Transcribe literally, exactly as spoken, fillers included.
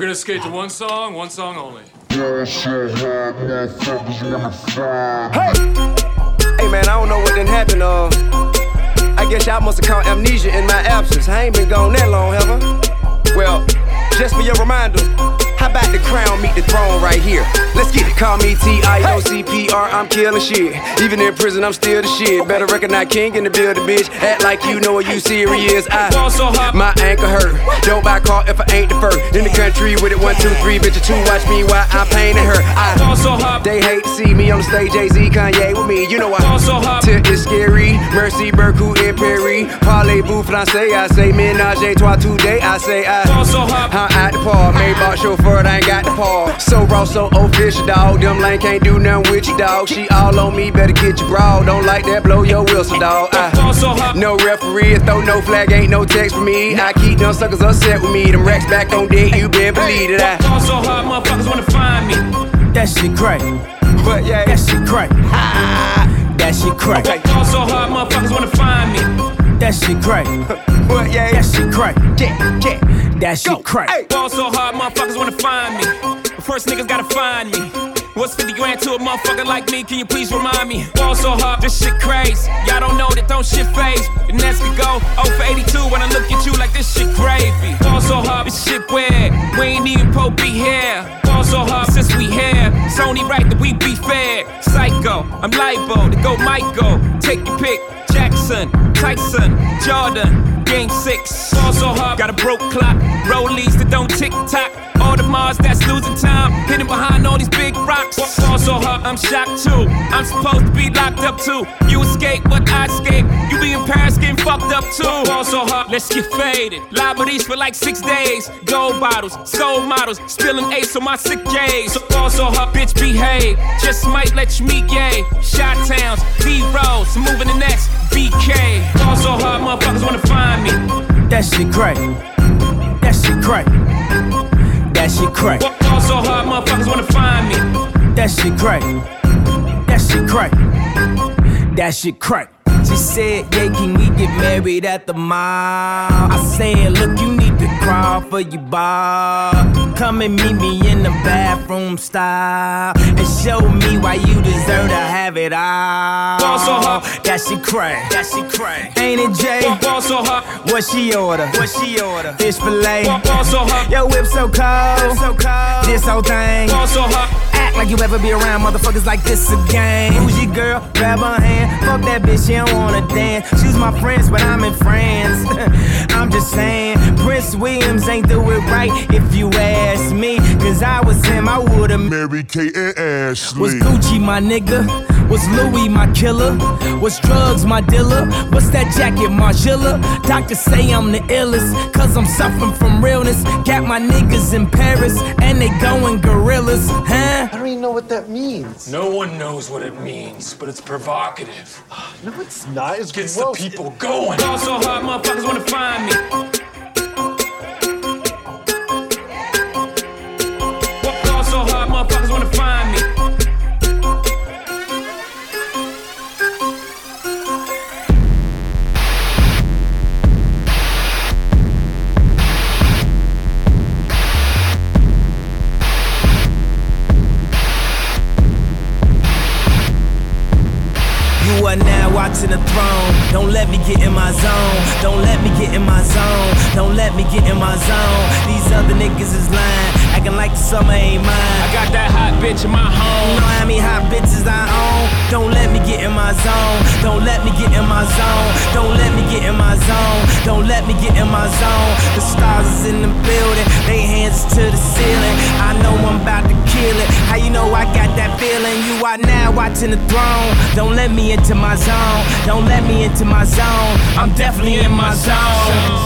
We're gonna skate to one song, one song only. Hey! Hey man, I don't know what done happened, uh I guess y'all must have caught amnesia in my absence. I ain't been gone that long, have I? Well, just for your reminder, how about the crown meet the throne right here? Let's get it. Call me T I O C P R, I'm killing shit. Even in prison, I'm still the shit. Better recognize king in the building, bitch. Act like you know what you serious. I, my ankle hurt. Don't buy car if I ain't the first. In the country with it, one, two, three, bitch, two. Watch me while I'm painting her. I, they hate to see me on the stage, Jay-Z, Kanye with me. You know I, till it's scary. Mercy, Berku, and Perry. Parlez-vous, français, I say ménage à trois today. I say I, I'm at the park, made bar chauffeur. I ain't got the paw. So raw, so official, dog. Them lane can't do nothing with you, dog. She all on me, better get your broad. Don't like that, blow your whistle, dog. I, no referee, throw no flag, ain't no text for me. I keep them suckers upset with me. Them racks back on deck, you been believe it. I fall so hard, motherfuckers wanna find me. That shit crack. But yeah, that shit crack. That shit crack. Okay. Fall so hard, motherfuckers wanna find me. That shit crack. But yeah, that shit crack. Yeah, yeah. That shit crack. Hey. Fall so hard, motherfuckers wanna find me. But first niggas gotta find me. What's fifty grand to a motherfucker like me? Can you please remind me? Fall so hard, this shit crazy. Y'all don't know that don't shit phase. The next could go oh for eighty-two when I look at you like this shit gravy. Fall so hard, this shit weird. We ain't even po be here. Fall so hard since we here. It's only right that we be fair. Psycho, I'm libo to go Michael. Take your pick. Jackson, Tyson, Jordan, game six. Fall so hard, got a broke clock. Rollies that don't tick tock. All the Mars that's losing time, hidden behind all these big rocks. Fall so hard, I'm shocked too. I'm supposed to be locked up too. You escape, but I escape. You be in Paris getting fucked up too. Fall so hard, let's get faded. Liberties for like six days. Gold bottles, soul models, spilling ace on my sick days. So fall so hard, bitch behave. Just might let you meet gay. Shot towns, B-rolls, moving the next B K. Fall so hard, motherfuckers wanna find me. That shit crack. That shit crack. That shit crack. Fall so hard, motherfuckers wanna find me. That shit crack. That shit crack. That shit crack. She said, yeah, can we get married at the mall? I said, look, you need to crawl for your bar. Come and meet me in the bathroom style and show me why you deserve to have it all. Fall so hard. That shit crack. That shit crack. Ain't it, Jay? Fall so hard. What she order? What she order? Fish fillet. Fall so hard. Yo, whip so cold. So cold. This whole thing. Fall so hard. Act like you ever be around motherfuckers like this again. Who's your girl? Grab her hand. Fuck that bitch, she don't wanna dance. She's my friends, but I'm in France. I'm just saying, Prince Williams ain't do it right if you ask me. Cause I was him, I would've Mary Kate and Ashley. Was Gucci my nigga? Was Louis my killer? Was drugs my dealer? What's that jacket, Margiela? Doctors say I'm the illest, cause I'm suffering from realness. Got my niggas in Paris, and they going gorillas, huh? I don't even know what that means. No one knows what it means, but it's provocative. No, it's not. It's Gets gross. the people going. Fall so hard, motherfuckers wanna find me. Fall so hard, motherfuckers wanna find me. You are now watching the throne. Don't let me get in my zone. Don't let me get in my zone. Don't let me get in my zone. These other niggas is lying, acting like the summer ain't mine. I got that hot bitch in my home. You know how many hot bitches I own? Don't let me get in my zone. Don't let me get in my zone. Don't let me get in my zone. Don't let me get in my zone. The stars is in the building, they hands to the ceiling. I know I'm about to kill it. How you know I got that feeling? You are now watching the throne. Don't let me into my zone. Don't let me into my zone. I'm definitely in my zone.